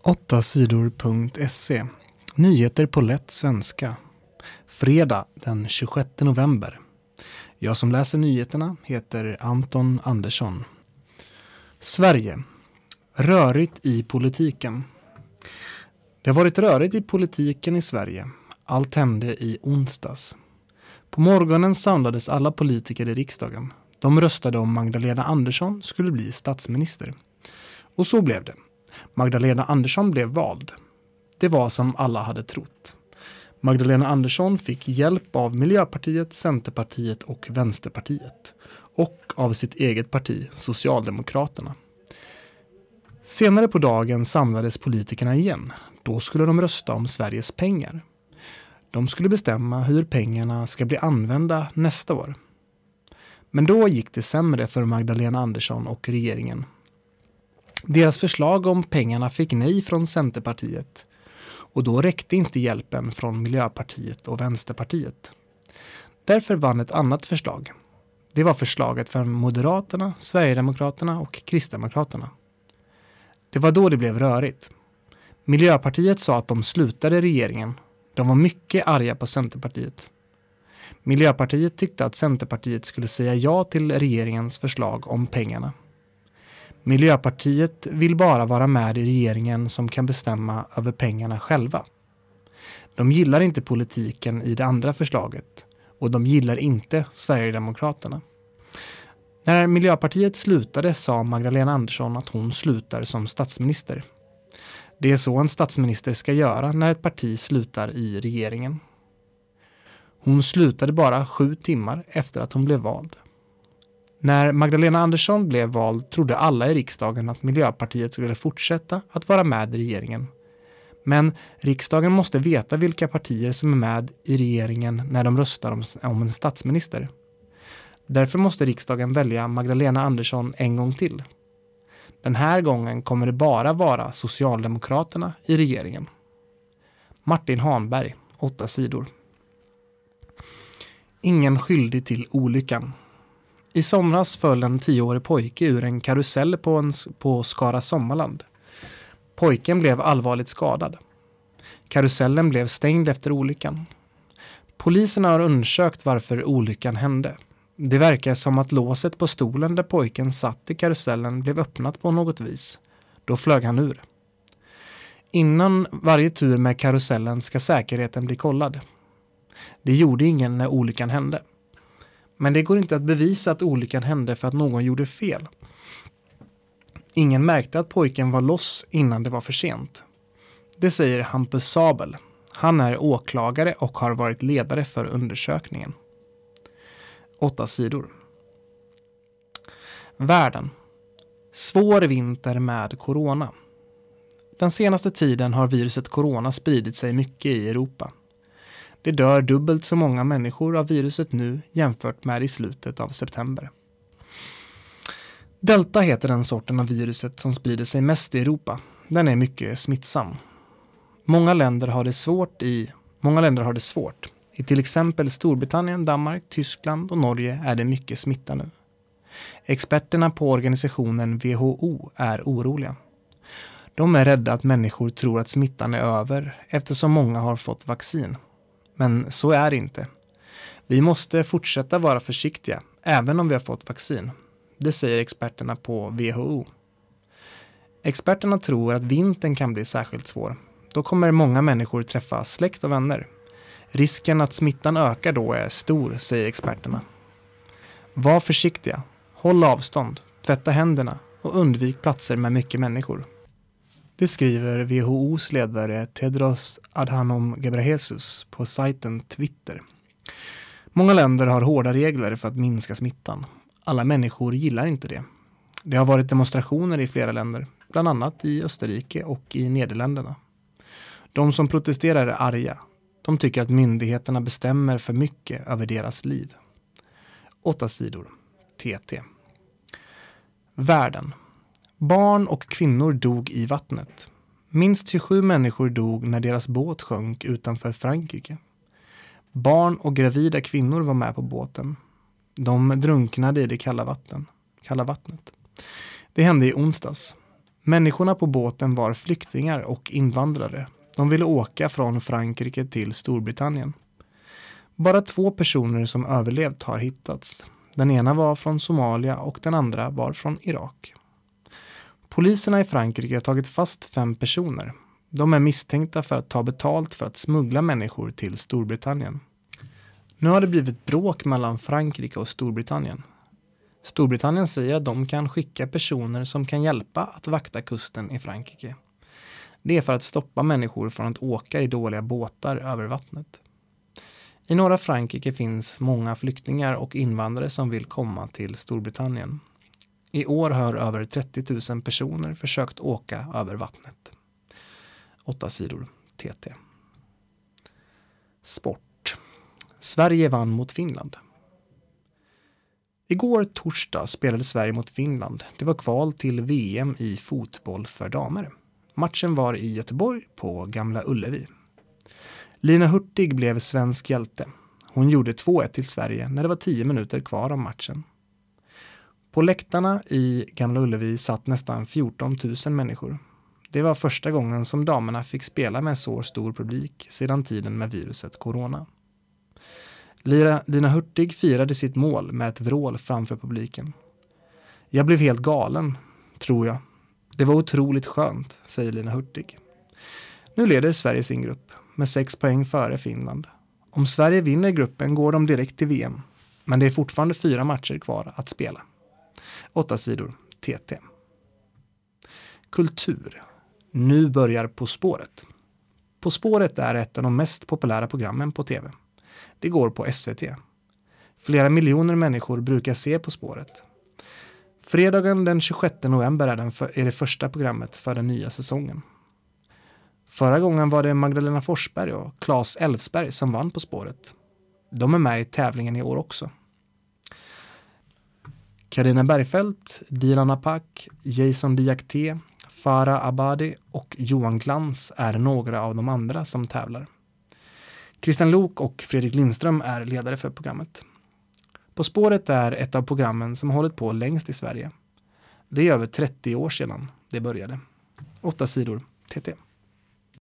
8sidor.se. Nyheter på lätt svenska. Fredag den 26 november. Jag som läser nyheterna heter Anton Andersson. Sverige. Rörigt i politiken. Det har varit rörigt i politiken i Sverige. Allt hände i onsdags. På morgonen samlades alla politiker i riksdagen. De röstade om Magdalena Andersson skulle bli statsminister. Och så blev det. Magdalena Andersson blev vald. Det var som alla hade trott. Magdalena Andersson fick hjälp av Miljöpartiet, Centerpartiet och Vänsterpartiet. Och av sitt eget parti, Socialdemokraterna. Senare på dagen samlades politikerna igen. Då skulle de rösta om Sveriges pengar. De skulle bestämma hur pengarna ska bli använda nästa år. Men då gick det sämre för Magdalena Andersson och regeringen. Deras förslag om pengarna fick nej från Centerpartiet. Och då räckte inte hjälpen från Miljöpartiet och Vänsterpartiet. Därför vann ett annat förslag. Det var förslaget för Moderaterna, Sverigedemokraterna och Kristdemokraterna. Det var då det blev rörigt. Miljöpartiet sa att de slutade regeringen. De var mycket arga på Centerpartiet. Miljöpartiet tyckte att Centerpartiet skulle säga ja till regeringens förslag om pengarna. Miljöpartiet vill bara vara med i regeringen som kan bestämma över pengarna själva. De gillar inte politiken i det andra förslaget och de gillar inte Sverigedemokraterna. När Miljöpartiet slutade sa Magdalena Andersson att hon slutar som statsminister. Det är så en statsminister ska göra när ett parti slutar i regeringen. Hon slutade bara 7 timmar efter att hon blev vald. När Magdalena Andersson blev vald trodde alla i riksdagen att Miljöpartiet skulle fortsätta att vara med i regeringen. Men riksdagen måste veta vilka partier som är med i regeringen när de röstar om en statsminister. Därför måste riksdagen välja Magdalena Andersson en gång till. Den här gången kommer det bara vara Socialdemokraterna i regeringen. Martin Hanberg, 8 sidor. Ingen skyldig till olyckan. I somras föll en 10-årig pojke ur en karusell på Skara Sommarland. Pojken blev allvarligt skadad. Karusellen blev stängd efter olyckan. Polisen har undersökt varför olyckan hände. Det verkar som att låset på stolen där pojken satt i karusellen blev öppnat på något vis. Då flög han ur. Innan varje tur med karusellen ska säkerheten bli kollad. Det gjorde ingen när olyckan hände. Men det går inte att bevisa att olyckan hände för att någon gjorde fel. Ingen märkte att pojken var loss innan det var för sent. Det säger Hampus Sabel. Han är åklagare och har varit ledare för undersökningen. 8 sidor. Världen. Svår vinter med corona. Den senaste tiden har viruset corona spridit sig mycket i Europa. Det dör dubbelt så många människor av viruset nu jämfört med i slutet av september. Delta heter den sorten av viruset som sprider sig mest i Europa. Den är mycket smittsam. Många länder har det svårt. I till exempel Storbritannien, Danmark, Tyskland och Norge är det mycket smitta nu. Experterna på organisationen WHO är oroliga. De är rädda att människor tror att smittan är över eftersom många har fått vaccin. Men så är det inte. Vi måste fortsätta vara försiktiga även om vi har fått vaccin. Det säger experterna på WHO. Experterna tror att vintern kan bli särskilt svår. Då kommer många människor träffa släkt och vänner. Risken att smittan ökar då är stor, säger experterna. Var försiktiga, håll avstånd, tvätta händerna och undvik platser med mycket människor. Det skriver WHO:s ledare Tedros Adhanom Ghebreyesus på sajten Twitter. Många länder har hårda regler för att minska smittan. Alla människor gillar inte det. Det har varit demonstrationer i flera länder, bland annat i Österrike och i Nederländerna. De som protesterar är arga. De tycker att myndigheterna bestämmer för mycket över deras liv. 8 sidor. TT. Världen. Barn och kvinnor dog i vattnet. Minst 27 människor dog när deras båt sjönk utanför Frankrike. Barn och gravida kvinnor var med på båten. De drunknade i det kalla vattnet. Det hände i onsdags. Människorna på båten var flyktingar och invandrare. De ville åka från Frankrike till Storbritannien. Bara 2 personer som överlevt har hittats. Den ena var från Somalia och den andra var från Irak. Poliserna i Frankrike har tagit fast 5 personer. De är misstänkta för att ta betalt för att smuggla människor till Storbritannien. Nu har det blivit bråk mellan Frankrike och Storbritannien. Storbritannien säger att de kan skicka personer som kan hjälpa att vakta kusten i Frankrike. Det är för att stoppa människor från att åka i dåliga båtar över vattnet. I norra Frankrike finns många flyktingar och invandrare som vill komma till Storbritannien. I år har över 30 000 personer försökt åka över vattnet. 8 sidor TT. Sport. Sverige vann mot Finland. Igår torsdag spelade Sverige mot Finland. Det var kval till VM i fotboll för damer. Matchen var i Göteborg på Gamla Ullevi. Lina Hurtig blev svensk hjälte. Hon gjorde 2-1 till Sverige när det var 10 minuter kvar av matchen. På läktarna i Gamla Ullevi satt nästan 14 000 människor. Det var första gången som damerna fick spela med så stor publik sedan tiden med viruset corona. Lina Hurtig firade sitt mål med ett vrål framför publiken. Jag blev helt galen, tror jag. Det var otroligt skönt, säger Lina Hurtig. Nu leder Sverige sin grupp med 6 poäng före Finland. Om Sverige vinner gruppen går de direkt till VM. Men det är fortfarande 4 matcher kvar att spela. 8 sidor TT. Kultur. Nu börjar På spåret. På spåret är ett av de mest populära programmen på tv. Det går på SVT. Flera miljoner människor brukar se På spåret. Fredagen den 26 november är det första programmet för den nya säsongen. Förra gången var det Magdalena Forsberg och Claes Elfsberg som vann På spåret. De är med i tävlingen i år också. Carina Bergfeldt, Dilan Apak, Jason Diakité, Farah Abadi och Johan Glans är några av de andra som tävlar. Christian Lok och Fredrik Lindström är ledare för programmet. På spåret är ett av programmen som har hållit på längst i Sverige. Det är över 30 år sedan det började. 8 sidor TT.